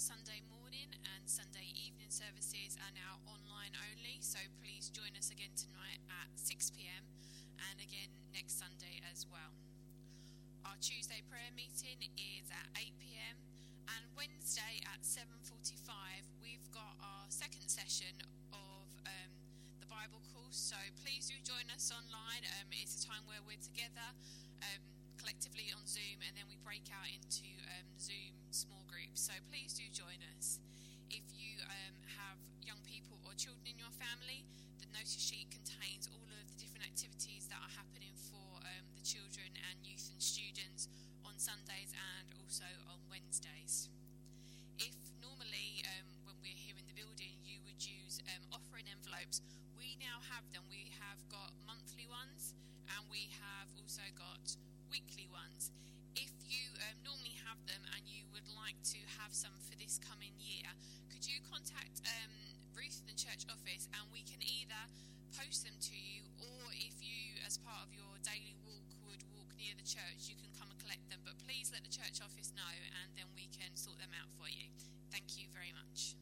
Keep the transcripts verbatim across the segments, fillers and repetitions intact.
Sunday morning and Sunday evening services are now online only, so please join us again tonight at six p.m. and again next Sunday as well. Our Tuesday prayer meeting is at eight p.m. and Wednesday at seven forty-five we've got our second session of um, the Bible course, so please do join us online. Um, it's a time where we're together um, collectively on Zoom, and then we break out into um, Zoom small groups, so please do join us. If you um, have young people or children in your family, the notice sheet contains all of the different activities that are happening for um, the children and youth and students on Sundays and also on Wednesdays. If normally um, when we're here in the building you would use um, offering envelopes, we now have them. We have got monthly ones and we have also got weekly ones. If you um, normally have them and you would like to have some for this coming year, could you contact um, Ruth in the church office and we can either post them to you, or if you as part of your daily walk would walk near the church, you can come and collect them. But please let the church office know and then we can sort them out for you. Thank you very much.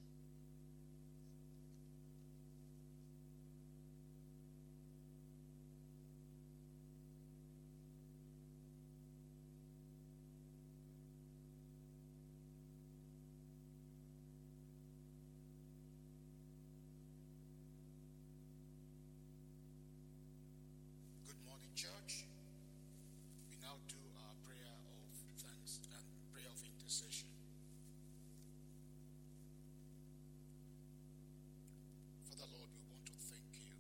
Church, we now do our prayer of thanks and prayer of intercession. Father Lord, we want to thank you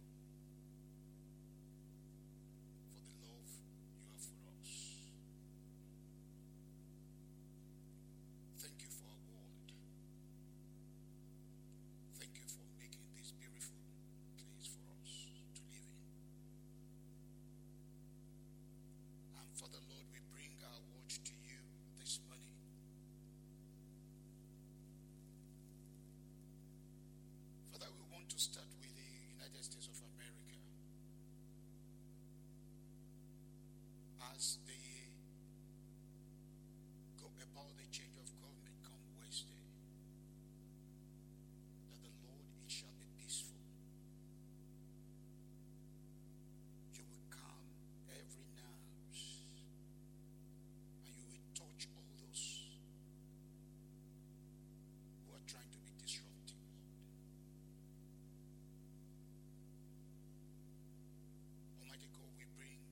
for the love you have for us. Thank you for our world. Thank you for making this beautiful place for us to live in. Father Lord, we bring our watch to you this morning. Father, we want to start with the United States of America. As they go about the change of government come Wednesday, that the Lord, it shall be peaceful. You will calm every nerve. Touch all those who are trying to be disruptive, Lord. Almighty God, we bring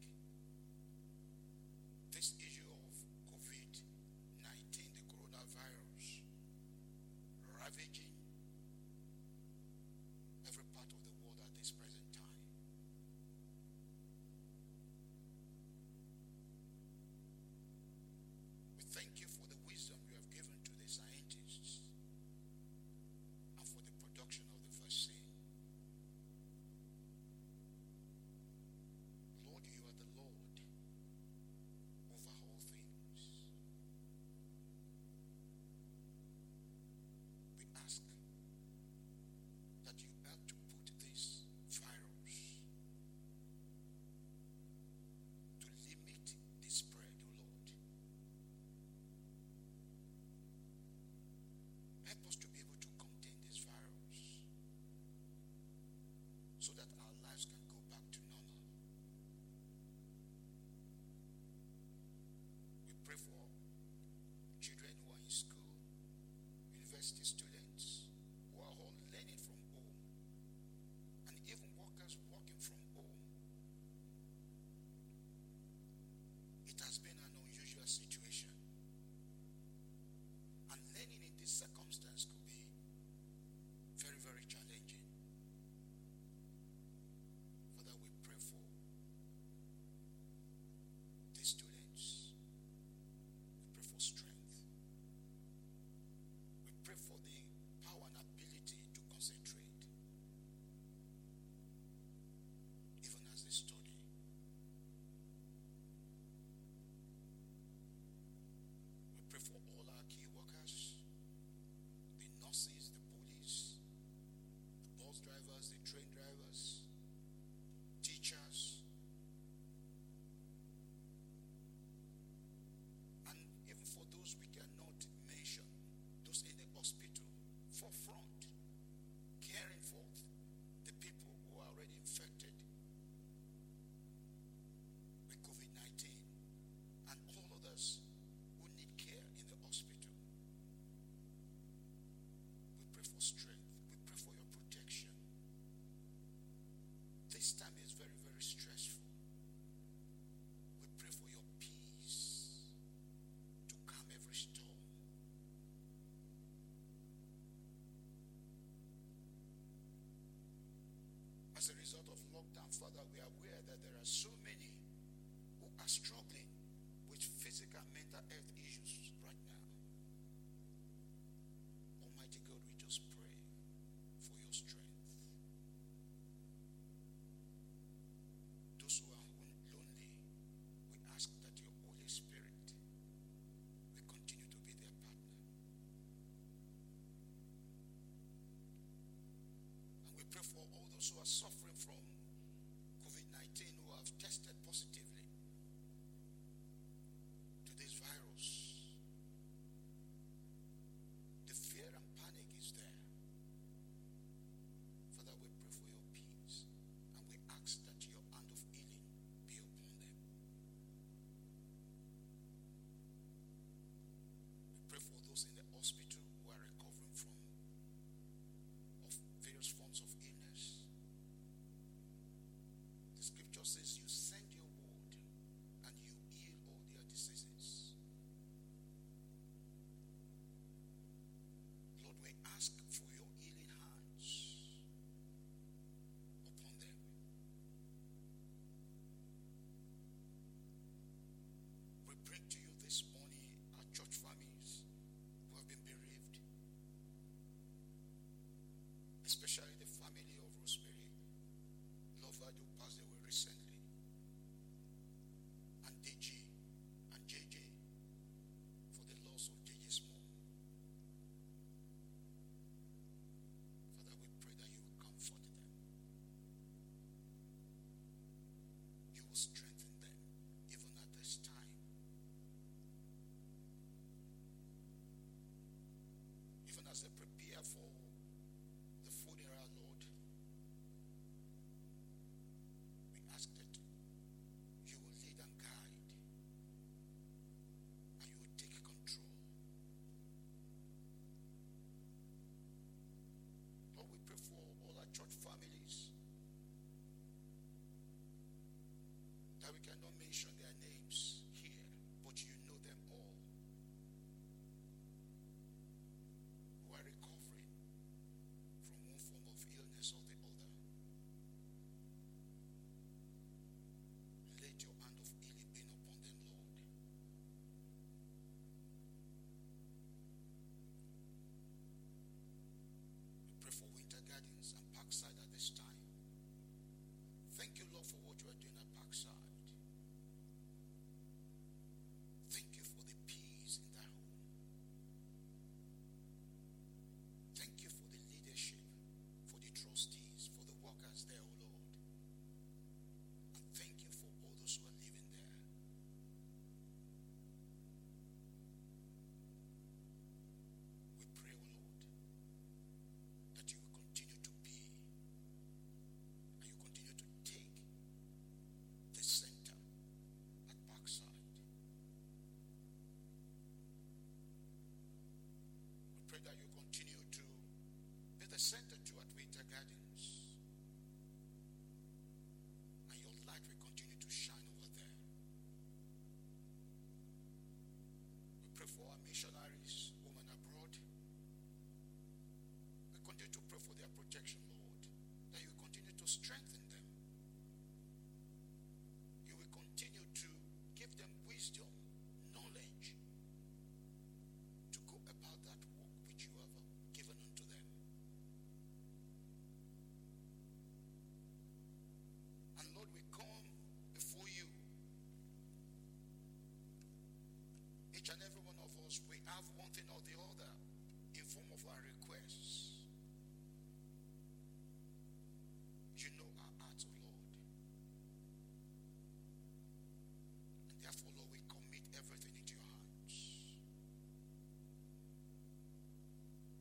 this issue of COVID nineteen, the coronavirus, ravaging every part of the world at this present time. Thank you for the wisdom you have given to the scientists and for the production of the vaccine. Lord, you are the Lord over all things. We ask that you help to put this virus to limit the spread, O Lord. Help us to be able to contain this virus so that our lives can go back to normal. We pray for children who are in school, university students who are all learning from home, and even workers working from home. It has been an unusual situation. And learning in this circumstance could be very, very challenging. Father, we pray for these students. We pray for strength. We pray for the power and ability to concentrate, even as they study. We pray for all our key workers, the nurses, the police, the bus drivers, the train drivers, teachers, and even for those we cannot mention, those in the hospital, forefront, caring for the people who are already infected with COVID nineteen and all others who need care in the hospital. We pray for strength. We pray for your protection. This time is very, very stressful. We pray for your peace to calm every storm. As a result of lockdown, Father, we are aware that there are so many who are struggling with physical and mental health issues right now. Almighty God, we just pray for your strength. Those who are lonely, we ask that your Holy Spirit will continue to be their partner. And we pray for all those who are suffering from COVID nineteen, who have tested positively to this virus. The fear and panic is there. Father, we pray for your peace, and we ask that your hand of healing be upon them. We pray for those in the hospital who are recovering from of various forms of illness. The scripture says you send your word and you heal all their diseases. Lord, we ask for your healing hands upon them. We bring to you this morning our church families who have been bereaved, especially the family of Rosemary Lovard, who passed away recently, and D G and J J for the loss of J J's mom. Father, we pray that you will comfort them. You will strengthen them even at this time. Even as they prepare for the funeral, Lord, we ask that you will lead and guide, and you will take control. Lord, we pray for all our church families that we cannot mention their names here, but you know them all, who are recovering from one form of illness or the other. Let your hand of healing be upon them, Lord. We pray for Winter Gardens and Parkside at this time. Thank you, Lord, for what you are doing at Parkside. Thank you for the peace in that home. Thank you for the leadership, for the trustees, for the workers there, oh Lord. And thank you for all those who are living there. We pray, oh Lord, that you will continue to be, and you continue to take the center at Parkside. We pray that you continue to be the center too at Winter Gardens, and your light will continue to shine over there. We pray for our missionaries, women abroad. We continue to pray for their protection, Lord, that you continue to strengthen them. You will continue to give them wisdom, knowledge to go about that work which you have given unto them. And Lord, we come before you. Each and every one of us, we have one thing or the other in form of our requests. You know our hearts, O Lord. And therefore, Lord, we commit everything into your hands.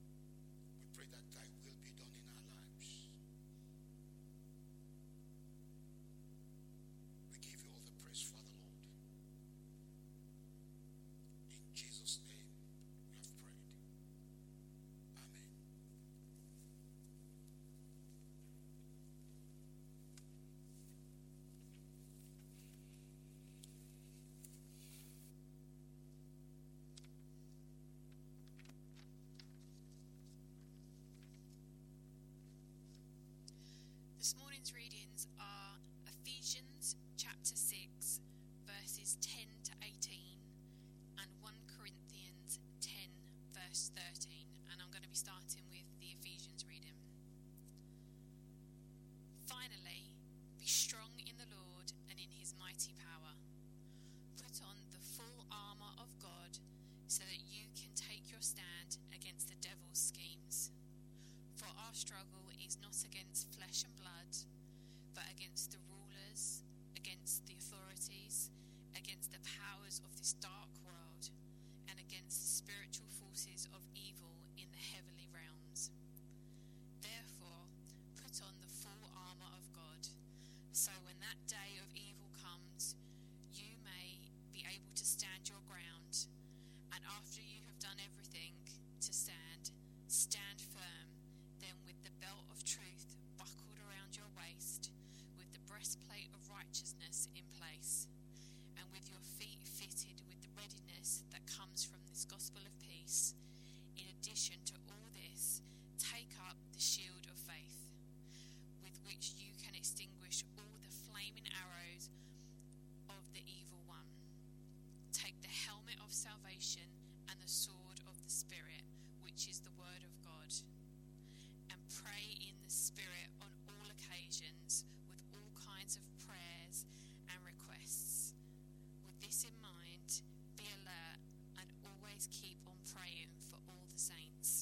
after you have done everything to stand, stand firm. Then with the belt of truth buckled around your waist, with the breastplate of righteousness in place, and with your feet fitted with the readiness that comes from this gospel of peace. In addition to all this, take up the shield of faith, with which you can extinguish all the flaming arrows of the evil one. Take the helmet of salvation and the sword of the Spirit, which is the word of God, and pray in the Spirit on all occasions with all kinds of prayers and requests. With this in mind, be alert and always keep on praying for all the saints.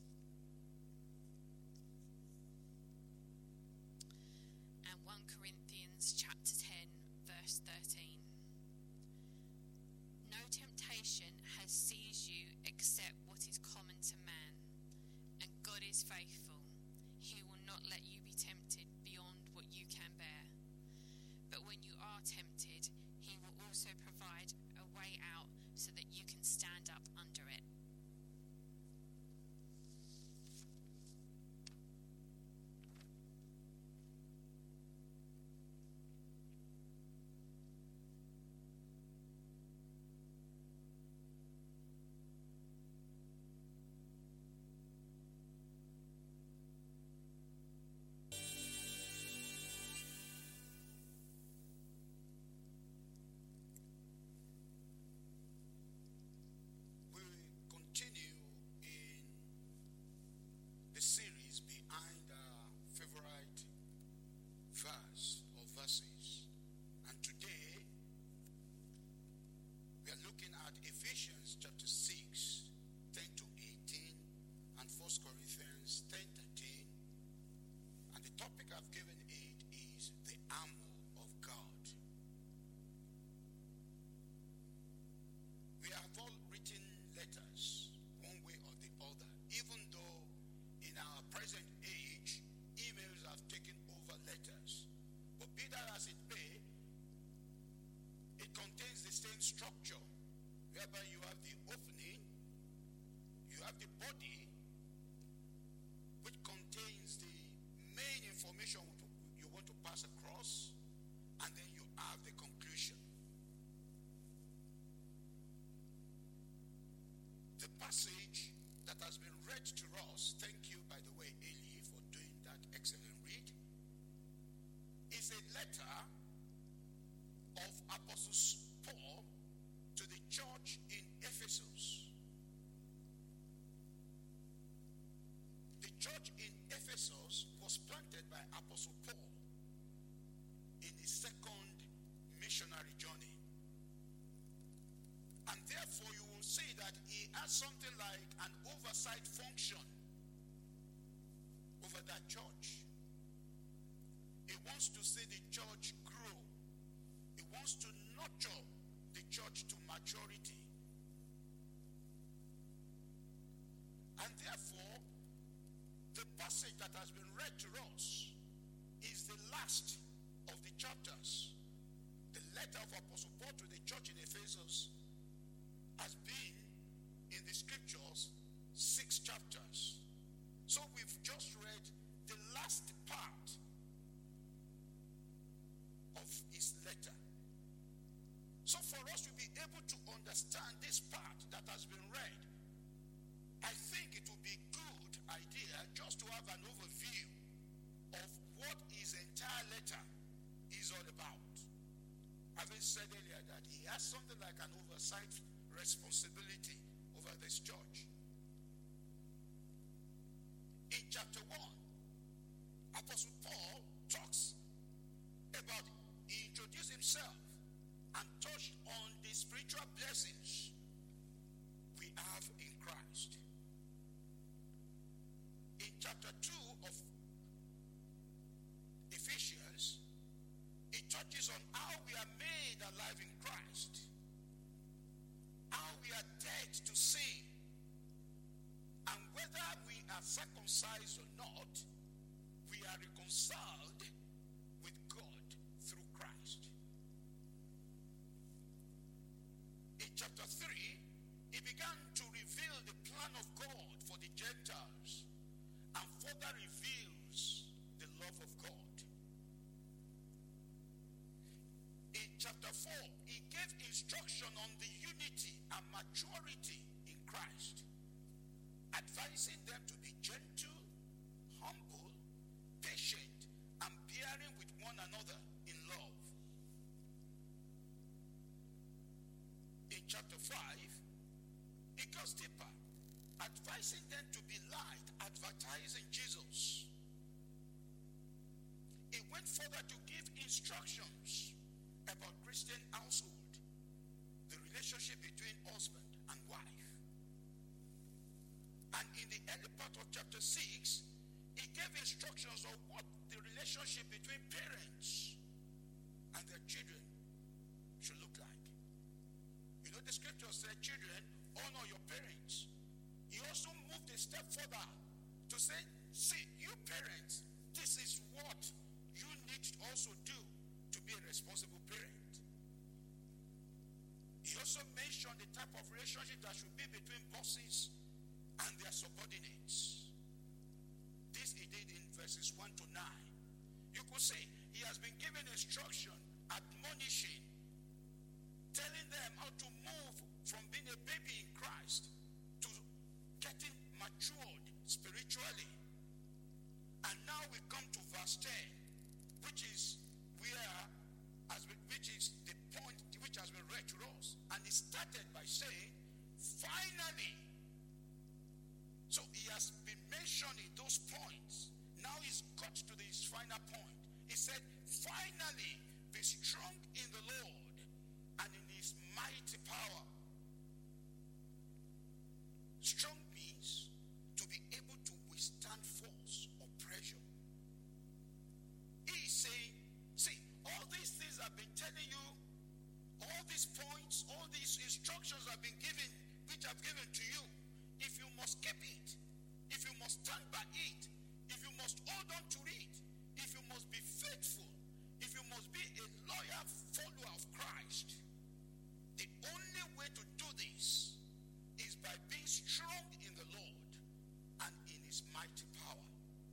And First Corinthians chapter ten, verse thirteen. No temptation has seized you except what is common to man, and God is faithful. He will not let you be tempted beyond what you can bear. But when you are tempted, he will also provide a way out so that you can stand up under it. We continue in the series behind our favorite verse or verses. And today we are looking at Ephesians chapter six, ten to eighteen, and First Corinthians ten, thirteen. And the topic I've given it is the armor of God. We have all written letters one way or the other, even though in our present age, emails have taken over letters. But be that as it may, it contains the same structure, whereby you have the opening, you have the body, which contains the main information you want to pass across, and then you have the conclusion. The passage that has been read to us, thank you, by the way, Eli, for doing that excellent read, is a letter of Apostle Paul to the church in Ephesus. The church in Ephesus was planted by Apostle Paul in his second missionary journey. And therefore you will see that he has something like an oversight function over that church. He wants to see the church grow. He wants to nurture the church to maturity. And therefore, the passage that has been read to us is the last of the chapters. The letter of Apostle Paul to the church in Ephesus has been in the scriptures six chapters. So we've just read the last part of his letter. So for us to be able to understand this part that has been read, I think it would be a good idea just to have an overview of what his entire letter is all about. Having said earlier that he has something like an oversight responsibility over this church. In chapter one, Apostle Paul talks about, he introduced himself and touched on the spiritual blessings we have in Christ. In chapter two of Ephesians, it touches on how we are made alive in Christ, how we are dead to sin, and whether we are circumcised or not, we are reconciled with God through Christ. In chapter three, he began to reveal the plan of God for the Gentiles and further reveals the love of God. In chapter four, he gave instruction on the unity and maturity in Christ, advising them to be gentle, humble, patient, and bearing with one another in love. In chapter five, he goes deeper, advising them to be light, advertising Jesus. He went further to give instructions about Christian household, the relationship between husband and wife. And in the early part of chapter six, he gave instructions on what the relationship between parents and their children should look like. You know, the scripture said, children, honor your parents. He also moved a step further to say, see, you parents, this is what you need to also do to be a responsible parent. He also mentioned the type of relationship that should be between bosses and their subordinates. This he did in verses one to nine. You could see he has been given instruction, admonishing, telling them how to move from being a baby in Christ to getting matured spiritually. And now we come to verse ten, which is where, as we, which is the point which has been read to us. And he started by saying, finally. So he has been mentioning those points. Now he's got to this final point. He said, finally, be strong in the Lord and in his mighty power. Strong means to be able to withstand force or pressure. He is saying, see, all these things I've been telling you, all these points, all these instructions I've been given, which I've given to you, if you must keep it, if you must stand by it, if you must hold on to it, if you must be faithful, if you must be a loyal follower of Christ, the only way to do this is by being strong in the Lord and in his mighty power.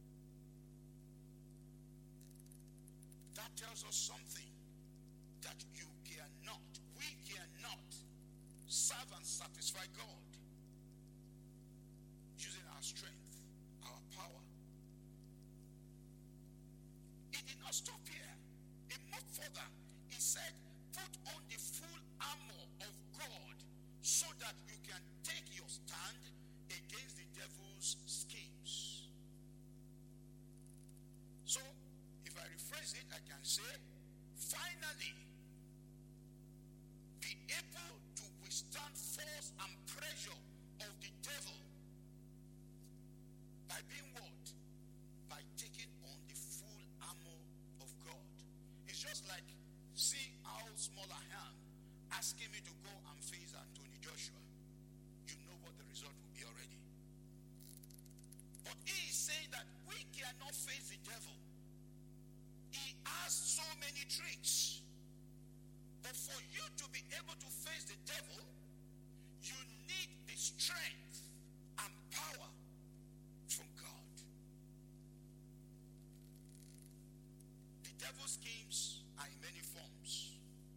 That tells us something, that you cannot, we cannot serve and satisfy God using our strength, our power. He did not stop here. He moved further. He said, put on the full armor of God so that you can take your stand against the devil's schemes. So, if I rephrase it, I can say, finally, be able to withstand force and pressure of the devil by being what? By taking on the full armor of God. It's just like seeing how small I am, asking me to go and face Anthony Joshua. You know what the result will be already. But he is saying that we cannot face the devil. He has so many tricks. But for you to be able to face the devil, you need the strength and power from God. The devil's schemes are in many forms.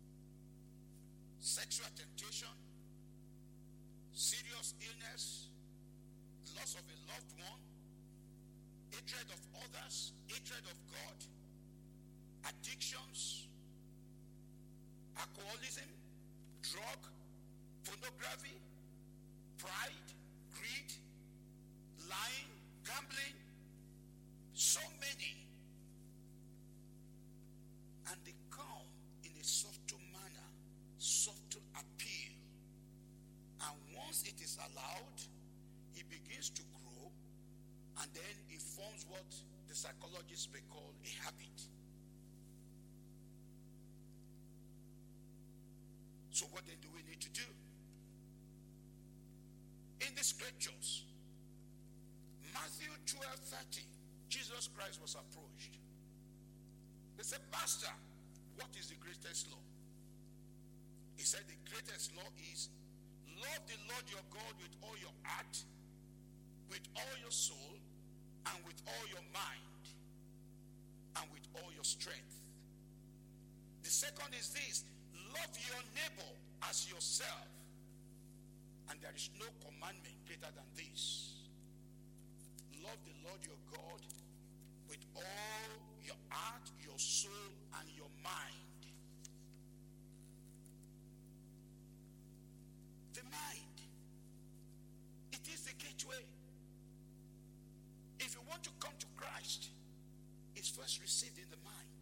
Sexual temptation, serious illness, loss of a loved one, hatred of others, hatred of God, addictions, alcoholism, drug, pornography, pride, greed, lying, gambling, so many. And they come in a subtle manner, subtle appeal. And once it is allowed, he begins to grow, and then he forms what the psychologists may call a habit. So what then do we need to do? In the scriptures, Matthew twelve thirty, Jesus Christ was approached. They said, Master, what is the greatest law? He said the greatest law is Love the Lord your God with all your heart, with all your soul, and with all your mind, and with all your strength. The second is this: love your neighbor as yourself. And there is no commandment greater than this. Love the Lord your God with all your heart, your soul, and your mind. The mind. It is the gateway. If you want to come to Christ, it's first received in the mind.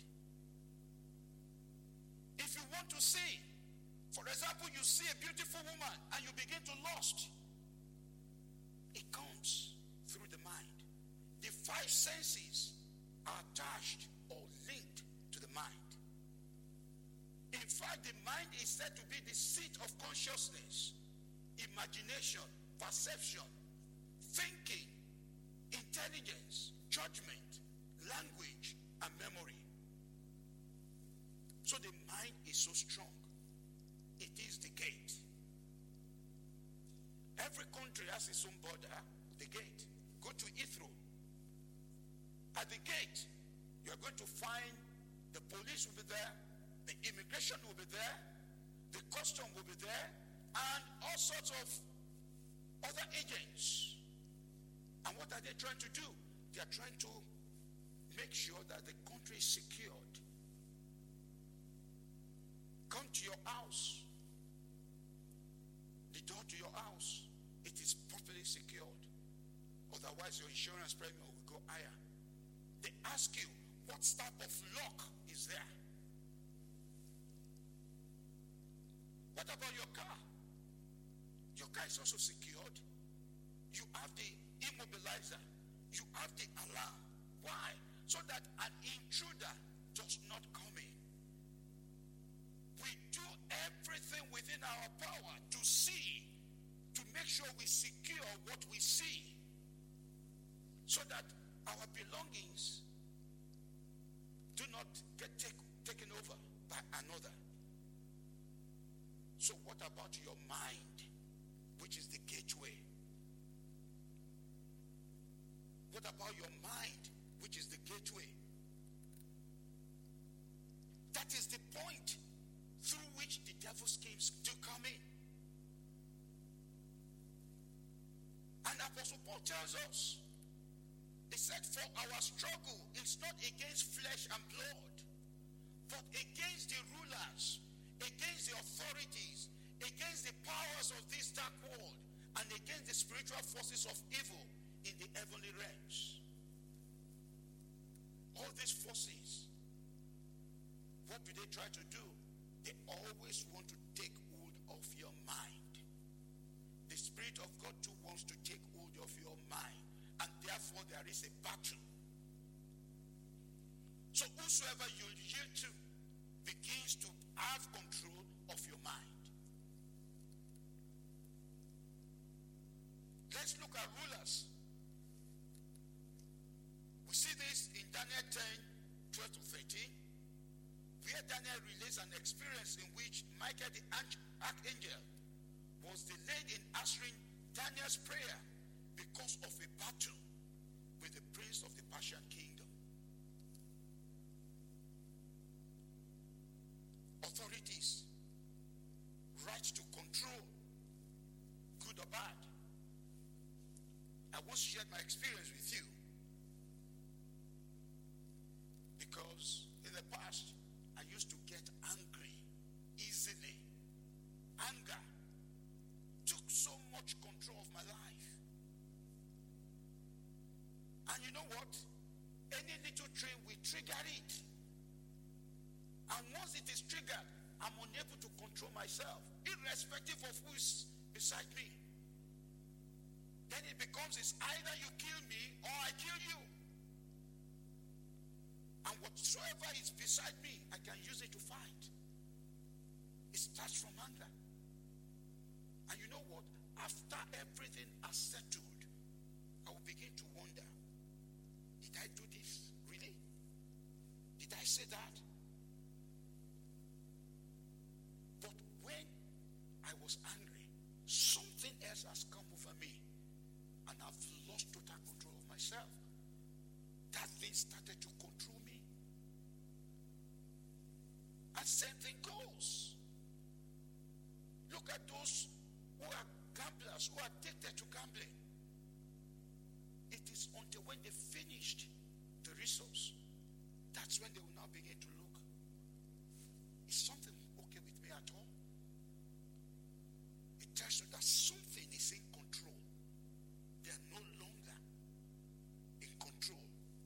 If you want to see, for example, you see a beautiful woman and you begin to lust, it comes through the mind. The five senses are attached or linked to the mind. In fact, the mind is said to be the seat of consciousness, imagination, perception, thinking, intelligence, judgment, language, and memory. So the mind is so strong. It is the gate. Every country has its own border, the gate. Go to Heathrow. At the gate, you're going to find the police will be there, the immigration will be there, the custom will be there, and all sorts of other agents. And what are they trying to do? They are trying to make sure that the country is secured. Come to your house. The door to your house, it is properly secured. Otherwise, your insurance premium will go higher. They ask you, what type of lock is there? What about your car? Your car is also secured. You have the immobilizer. You have the alarm. Why? So that an intruder does not come in. We do everything within our power to see, to make sure we secure what we see, so that our belongings do not get take, taken over by another. So what about your mind, which is the gateway? What about your mind, which is the gateway? That is the point through which the devil schemes do come in. And Apostle Paul tells us, he said, for our struggle is not against flesh and blood, but against the rulers, against the authorities, against the powers of this dark world, and against the spiritual forces of evil in the heavenly realms. All these forces, what do they try to do? They always want to take hold of your mind. The Spirit of God too wants to take hold of your mind. And therefore there is a battle. So whosoever you yield to begins to have control of your mind. Let's look at rulers. We see this in Daniel ten, twelve to thirteen. Where Daniel relates an experience in which Michael the archangel was delayed in answering Daniel's prayer because of a battle with the prince of the Persian kingdom. Authorities, right to control, good or bad. I once shared my experience with you because in the past, I used to get angry easily. Anger took so much control of my life. And you know what? Any little thing will trigger it. And once it is triggered, I'm unable to control myself, irrespective of who is beside me. Then it becomes it's either you kill me or I kill you. And whatsoever is beside me, I can use it to fight. It starts from anger. And you know what? After everything has settled, I will begin to wonder, did I do this? Really? Did I say that? But when I was angry, I've lost total control of myself. That thing started to control me. And same thing goes. Look at those who are gamblers, who are addicted to gambling. It is until when they finished the resource, that's when they will now begin to look. Is something okay with me at all? It tells you that something is in control. They are no longer in control.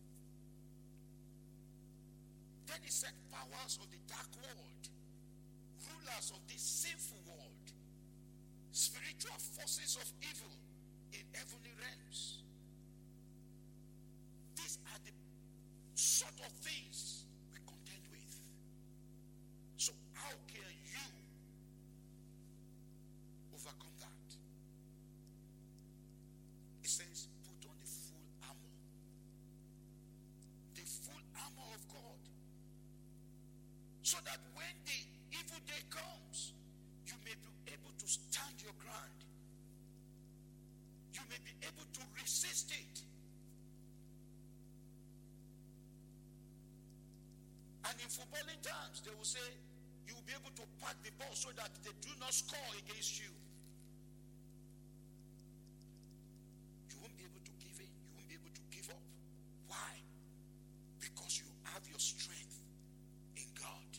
Then he said, powers of the dark world, rulers of this sinful world, spiritual forces of evil in heavenly realms. These are the sort of things we contend with. So how can you overcome that? It says, put on the full armor. The full armor of God. So that when the evil day comes, you may be able to stand your ground. You may be able to resist it. And in footballing terms, they will say, you will be able to pack the ball so that they do not score against you. You won't be able to give in. You won't be able to give up. Why? Because you have your strength in God.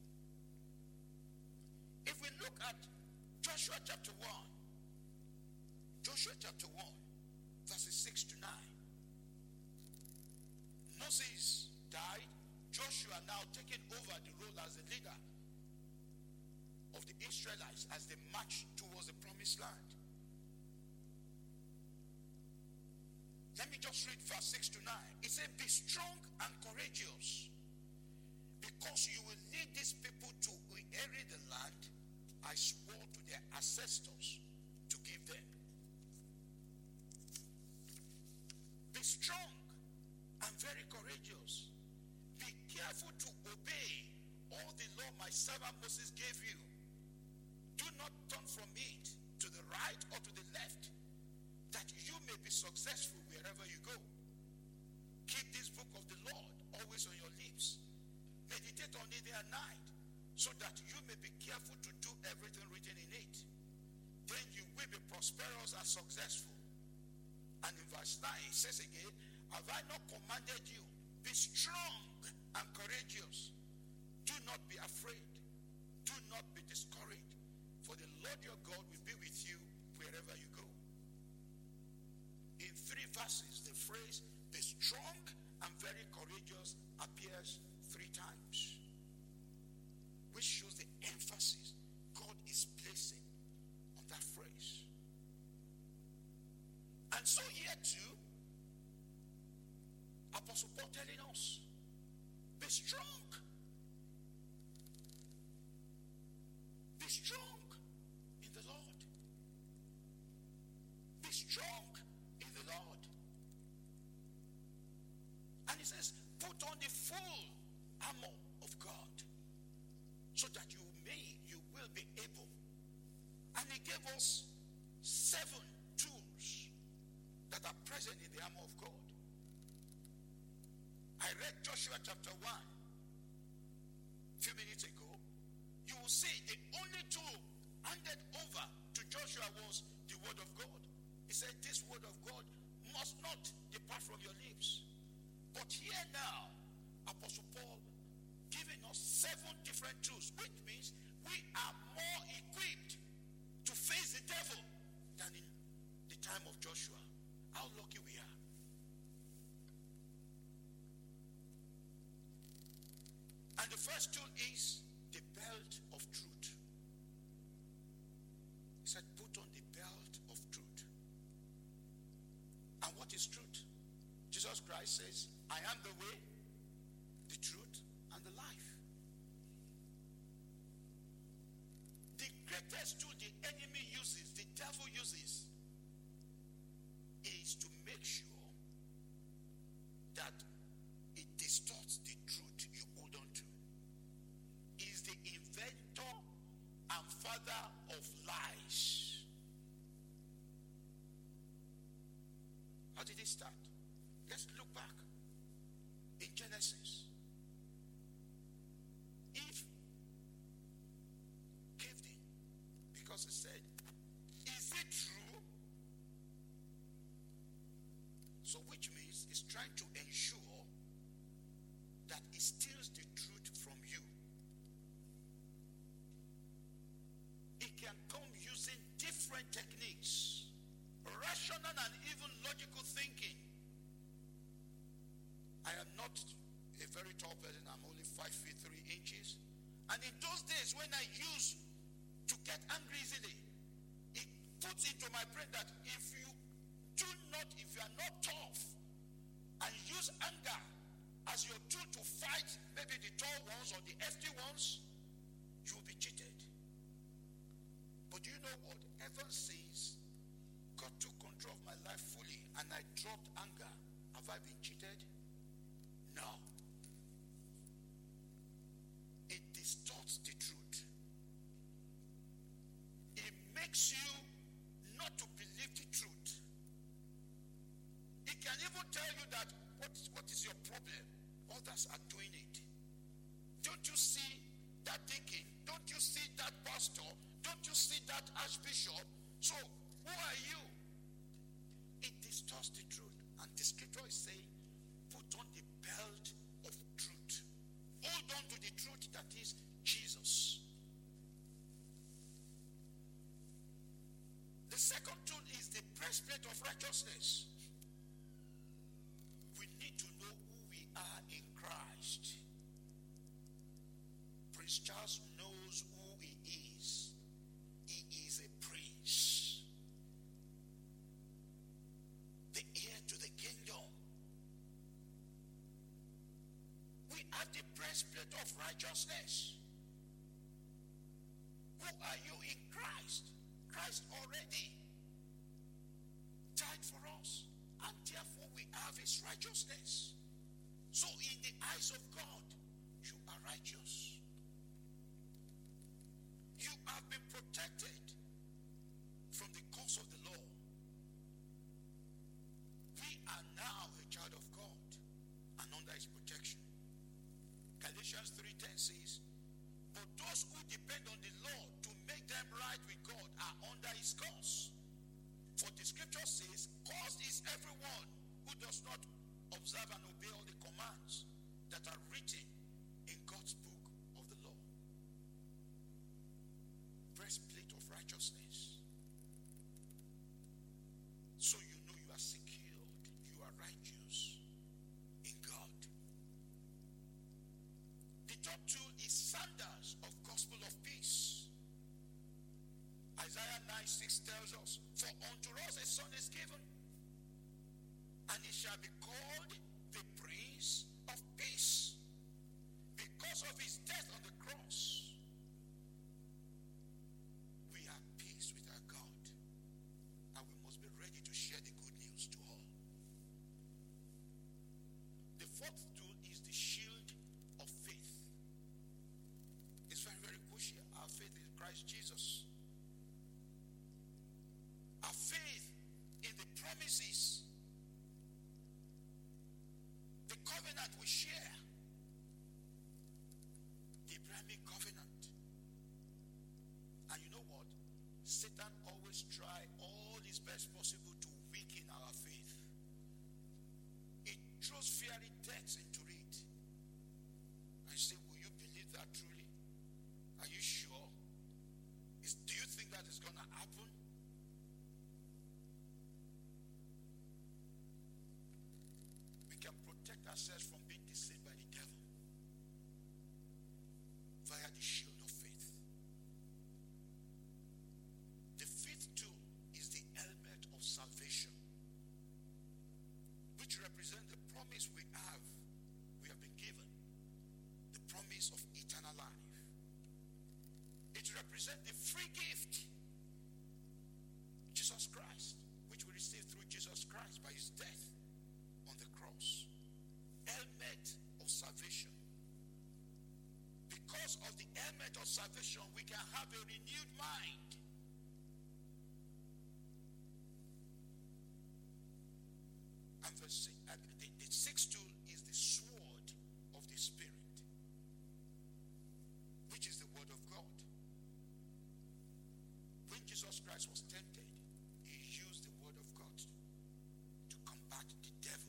If we look at Joshua chapter one, Joshua chapter one, verses six to nine. Moses died. Joshua now taking over the role as the leader of the Israelites as they march towards the promised land. Let me just read verse six to nine. It says, be strong and courageous, because you will lead these people to inherit the land I swore to their ancestors to give them. Be strong and very courageous. Be careful to obey all the law my servant Moses gave you. Do not turn from it to the right or to the left, that you may be successful wherever you go. Keep this book of the Lord always on your lips. Meditate on it day and night, so that you may be careful to do everything written in it. Then you will be prosperous and successful. And in verse nine it says again, have I not commanded you? Be strong and courageous. Do not be afraid. Do not be discouraged. For the Lord your God will be with you wherever you go. In three verses, the phrase, be strong and very courageous, appears three times. Which shows the emphasis God is placing on that phrase. And so here too, Apostle Paul telling us, be strong. Be strong in the Lord. Be strong in the Lord. And he says, put on the full armor of God, so that you may, you will be able. And he gave us seven tools that are present in the armor of God. I read Joshua chapter one a few minutes ago. You will see the only tool handed over to Joshua was the word of God. He said, this word of God must not depart from your lips. But here now, Apostle Paul giving us seven different tools, which means we are more equipped to face the devil than in the time of Joshua. How lucky we are. And the first tool is the belt of truth. He said, put on the belt of truth. And what is truth? Jesus Christ says, I am the way, the truth, and the life. The greatest tool the enemy uses, the devil uses, is to make sure that it distorts the truth you hold on to. Is the inventor and father of lies. tall person. I'm only five feet three inches. And in those days, when I used to get angry easily, it puts into my brain that if you do not, if you are not tough and use anger as your tool to fight maybe the tall ones or the hefty ones, you will be cheated. But do you know what? Ever since God took control of my life fully and I dropped anger, have I been cheated? No. It distorts the truth. It makes you not to believe the truth. It can even tell you that what, what is your problem? Others are doing it. Don't you see that deacon? Don't you see that pastor? Don't you see that archbishop? So, who are you? It distorts the truth. And the scripture is saying, put on the belt of truth. Hold on to the truth that is Jesus. The second tool is the breastplate of righteousness. We need to know who we are in Christ. Prince Charles knows who he is. He is a prince. The heir to the kingdom. We have the breastplate of righteousness. Who are you in Christ? Christ already died for us, and therefore we have his righteousness. So in the eyes of God, you are righteous. You have been protected from the curse of the law. We are now a child of God and under his protection. Galatians three ten says, but those who depend on the law to make them right with God are under his curse. For the scripture says, cursed is everyone who does not observe and obey all the commands that are written in God's book of the law. Breastplate of righteousness. So you know you are secured, you are righteous in God. The third tool is sandals of gospel of peace. Isaiah nine six tells us, for unto us a son is given, and he shall be called the Prince of Peace, because of his death on the cross. We have peace with our God, and we must be ready to share the good news to all. The fourth tool is the shield of faith. It's very, very crucial. Our faith in Christ Jesus. Our faith in the promises, the covenant we share, the Abrahamic covenant. And you know what? Satan always tries all his best possible to weaken our faith. It throws fiery darts into it. I say, will you believe that truly? Are you sure? Is, do you think that is going to happen? We can protect ourselves from being deceived by the devil via the shield of faith. The fifth tool is the helmet of salvation, which represents the promise we have, we have been given, the promise of eternal life. It represents the free gift, Jesus Christ, which we receive through Jesus Christ by his death on the cross. Helmet of salvation. Because of the helmet of salvation, we can have a renewed mind. And verse, uh, the, the sixth tool is the sword of the Spirit, which is the word of God. When Jesus Christ was tempted, he used the word of God to combat the devil.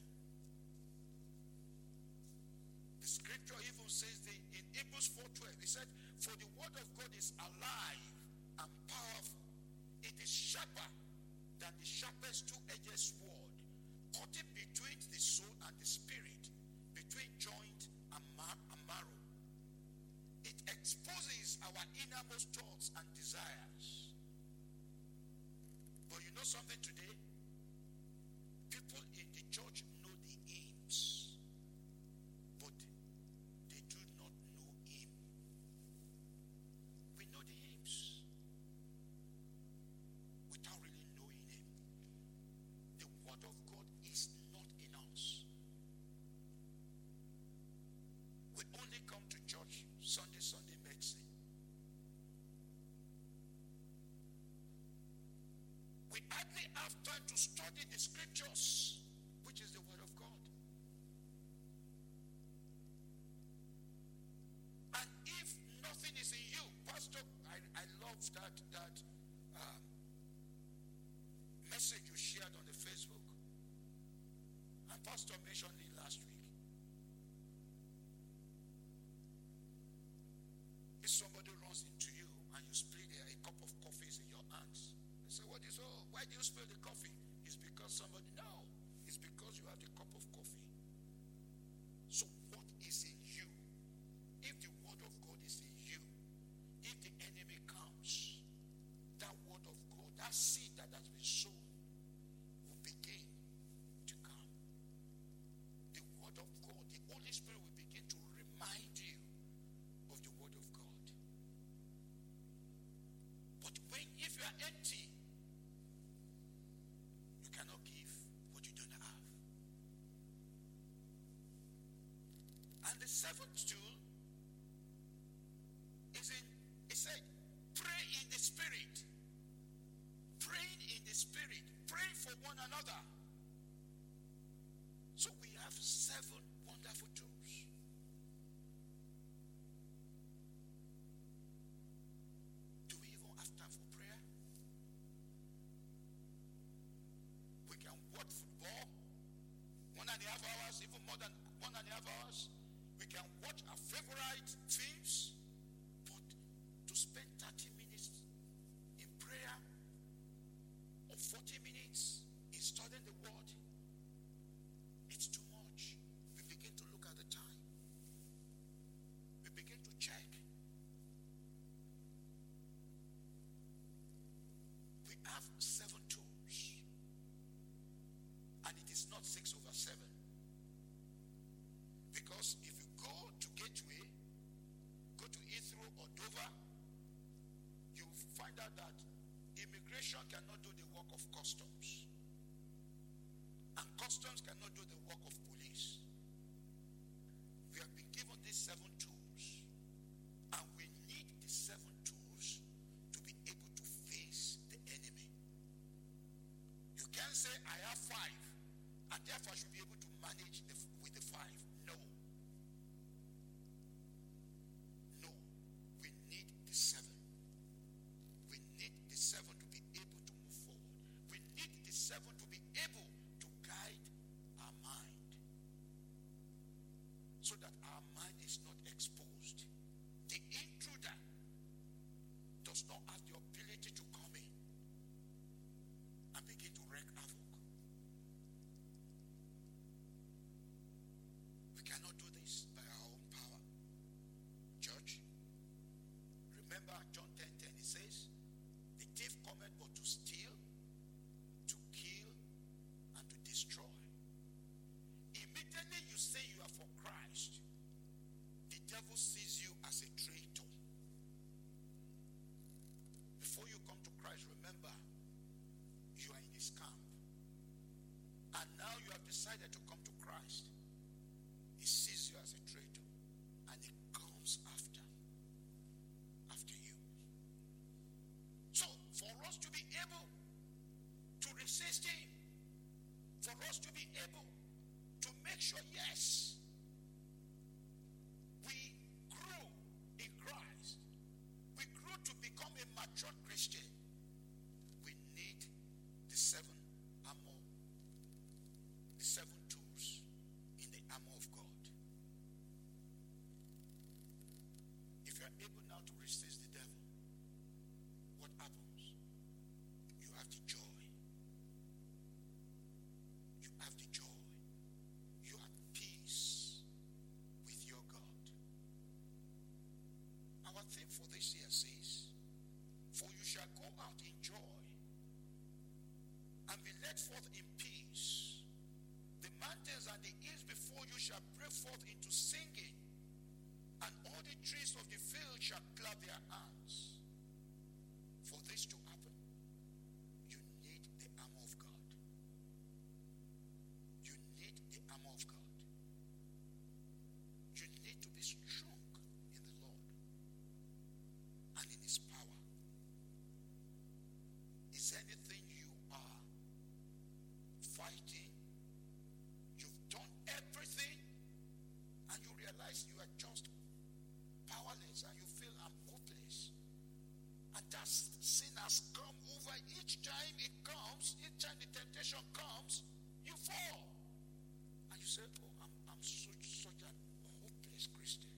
The scripture even says the, in Hebrews four twelve, it said, for the word of God is alive and powerful. It is sharper than the sharpest two-edged sword, cutting between the soul and the spirit, between joint and marrow, our innermost thoughts and desires. But you know something today? People in the church know the hymns, but they do not know him. We know the hymns without really knowing him. The word of God is not in us. We only come to church Sunday, Sunday medicine. We hardly have time to study the scriptures, which is the word of God. And if nothing is in you, Pastor, I, I love that, that um, message you shared on the Facebook. And Pastor mentioned it last week. If somebody runs into you and you spill a, a cup of coffee in your hands, they say, what is, oh, why do you spill the coffee? It's because somebody, no, it's because you have the cup of coffee. So what is in you? If the word of God is in you, if the enemy comes, that word of God, that seed that has been sown, will begin to come. The word of God, the Holy Spirit will begin to remind you of the word of God. But when, if you are empty, you cannot give what you don't have. And the seventh tool is in, it said, pray in the Spirit. Praying in the Spirit. Praying for one another. So we have seven wonderful tools. Do we even have time for prayer? We can watch football one and a half hours, even more than one and a half hours. We can watch our favorite films, but to spend thirty minutes in prayer or forty minutes in studying the word, it's too much. We begin to look at the time. We begin to check. We have seven tools, and it is not six over seven. Because if you go to Gateway, go to Heathrow or Dover, you find out that immigration cannot do the work of customs. And customs cannot do the work of police. We have been given these seven tools. And we need these seven tools to be able to face the enemy. You can't say, I have five, and therefore I should be able to manage the, with the five. No. No. We need the seven. We need the seven to be able to move forward. We need the seven to be able to guide our mind, so that our mind is not exposed. The intruder does not have the ability to come in and begin to wreak havoc. We cannot do this by our own power. Church, remember John ten ten, it says, the thief cometh but to steal, to kill, and to destroy. Immediately you say you are for Christ, the devil sees you as a traitor. Before you come to Christ, remember, you are in his camp. And now you have decided to come to Christ. He sees you as a traitor, and he comes after, after you. So, for us to be able to resist him, for us to be able to make sure, yes, we grew in Christ, we grew to become a mature Christian, we need the seven armor, the seven tools in the armor of God. If you are able now to resist the devil, what happens? You have the joy. You have the joy. You have peace with your God. Our theme for this year break forth in peace. The mountains and the hills before you shall break forth into singing, and all the trees of the field shall clap their hands. For this to happen, you need the armor of God. You need the armor of God. You need to be strong in the Lord and in His power. Is anything you are fighting? You've done everything and you realize you are just powerless and you feel I'm hopeless. And that sin has come over each time it comes, each time the temptation comes, you fall. And you say, oh, I'm, I'm such, such an hopeless Christian.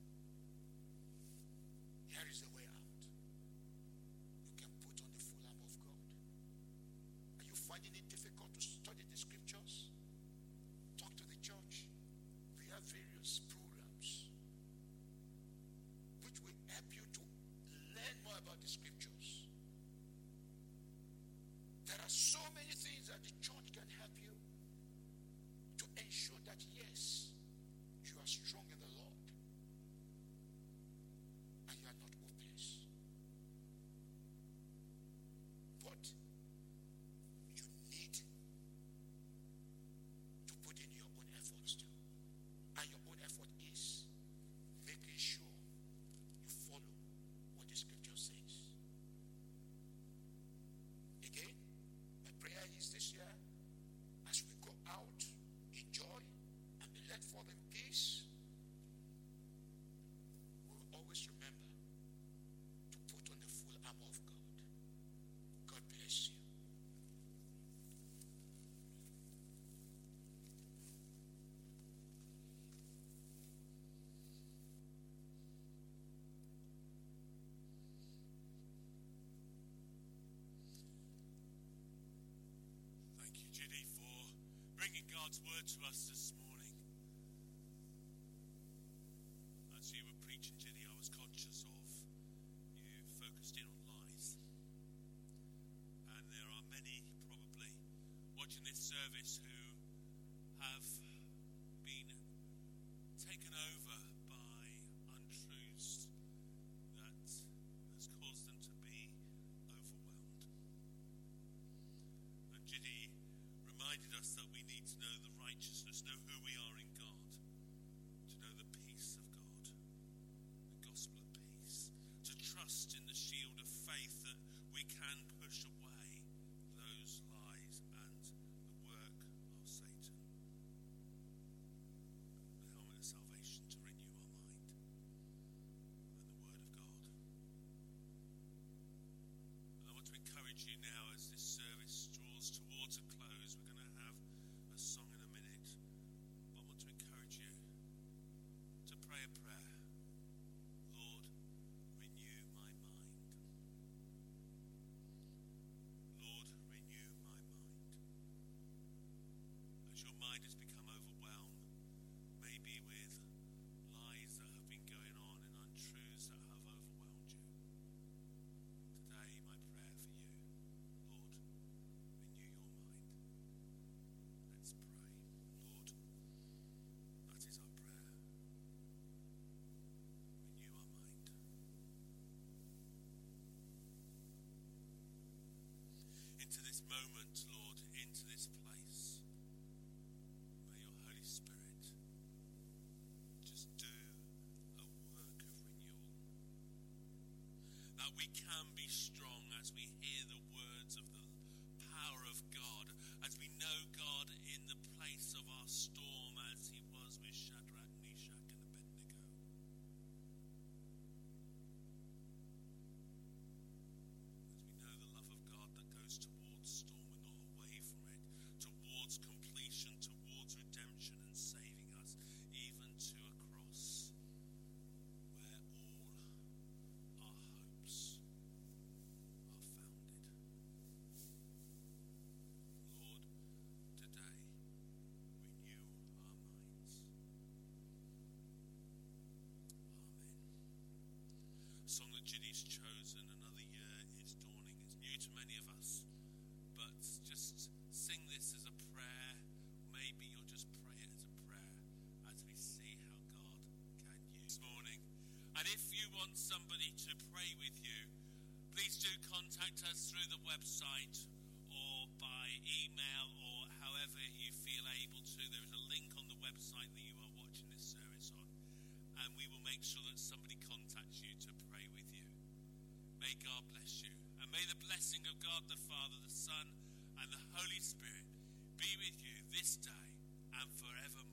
Here is the way out. You can put on the full armor of God. Are you finding it difficult to study the scriptures? Talk to the church. We have various programs which will help you to learn more about the scriptures. There are so many things that the church can help you to ensure that, yes, you are strong in the Lord and you are not hopeless. But you need to put in your own efforts too. And your own effort is making sure you follow what the scripture says. Again, my prayer is this year, as we go out in joy and be led forth in peace, we will always remember to put on the full armor of God. God bless you. Thank you, Judy, for bringing God's word to us this morning. As you were preaching, Judy, I was conscious of you focused in on lies. And there are many probably watching this service who have been taken over by untruths that has caused them to be overwhelmed. And Judy reminded us that we need to know the righteousness, know who we are in God, to know the peace of God, the gospel of peace, to trust in the shield of faith that we can push away those lies and the work of Satan. The helmet of salvation to renew our mind and the word of God. And I want to encourage you now as this service draws towards a close. We're going to have a song in a minute. But I want us through the website or by email or however you feel able to. There is a link on the website that you are watching this service on, and we will make sure that somebody contacts you to pray with you. May God bless you, and may the blessing of God the Father, the Son, and the Holy Spirit be with you this day and forevermore.